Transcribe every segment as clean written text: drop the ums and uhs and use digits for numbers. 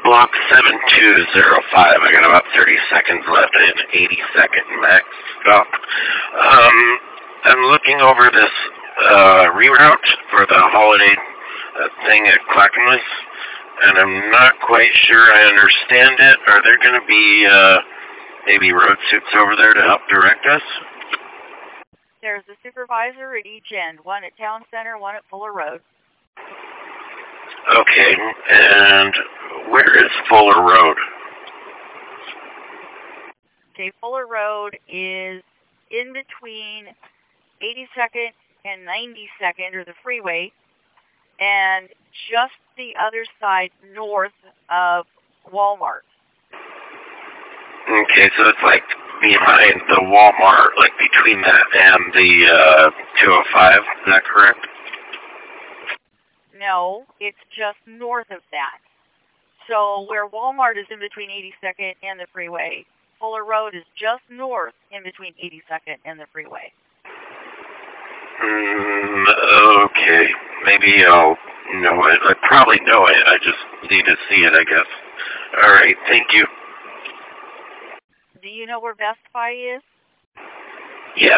Block 7205. I got about 30 seconds left and 80-second max stop. I'm looking over this reroute for the holiday thing at Clackamas, and I'm not quite sure I understand it. Are there going to be maybe road suits over there to help direct us? There's a supervisor at each end, one at Town Center, one at Fuller Road. Okay, and where is Fuller Road? Okay, Fuller Road is in between 82nd and 92nd, or the freeway, and just the other side north of Walmart. Okay, so it's like behind the Walmart, like between that and the 205, is that correct? No, it's just north of that. So where Walmart is in between 82nd and the freeway, Fuller Road is just north in between 82nd and the freeway. Okay. Maybe I'll know it. I probably know it. I just need to see it, I guess. All right. Thank you. Do you know where Best Buy is? Yes.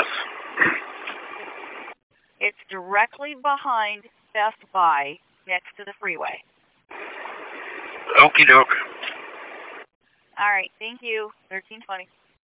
It's directly behind Best Buy next to the freeway. Okie doke. All right. Thank you. 1320.